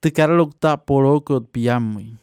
Tekaralokta porokot piamui.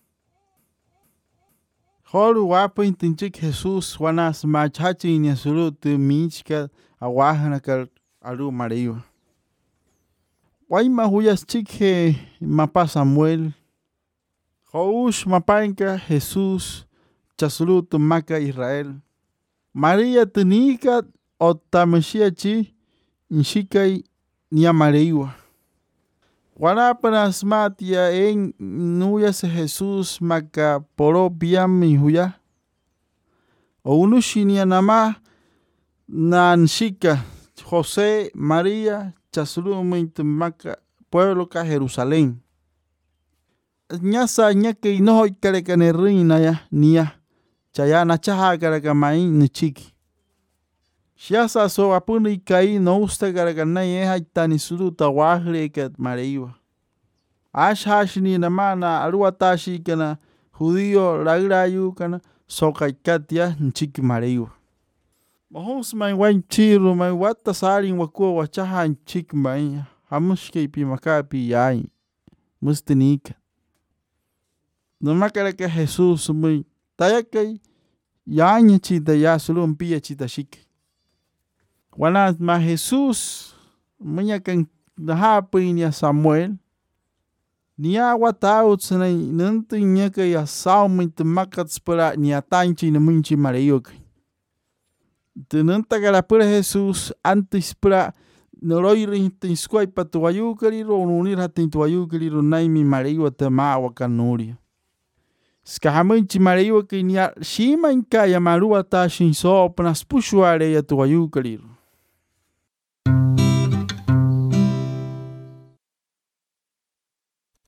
Holu wapa intinchik Jesús wanas machachi inyasulu tu michka awahanakal alu mariwa. Waima huyas chikhe mapa Samuel. Housh mapainka Jesús chasulu tu maka Israel. Maria tunika otameshiachi inshikai niya mariwa. Wanapanas matia en nuyas Jesús maka poro piami huya. O unushini nama nanshika José María chasulu maka pueblo ka Jerusalén. Nyasa nyake inoho ikareka reina ya niya chayana chaha karaka mai nichiki. Shiasa so apuni kai no usta karaka na yeha itani sulu tawahre kat mariwa. Ashashni namana aruatashi kana judío ragrayu kana sokaikatia nchiki mariwa. Mahos mai wain chiru mai watasari wakua wachaha nchiki mai hamushke pimakapi yai mustinika. Namakaraka Jesús muy tayakai yaña chita ya sulu mpia chita shik. Wana ma Jesús munyakan nahapinya Samuel niya wataut sanay nanti nyaka ya saumit makats para niya tanchi na munchi marayok. Tenanta galapura Jesús antes para noroirin tinskway patuayukariro unir hatin tuayukariro naimi marayo tama wakanuria. Skahamunchi marayo que niya shima inkaya marua tashin so panas pushuare ya tuayukariro.